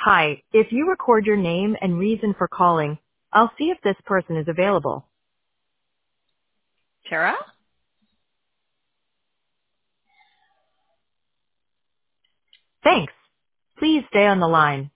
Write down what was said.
Hi, if you record your name and reason for calling, I'll see if this person is available. Tara? Thanks. Please stay on the line.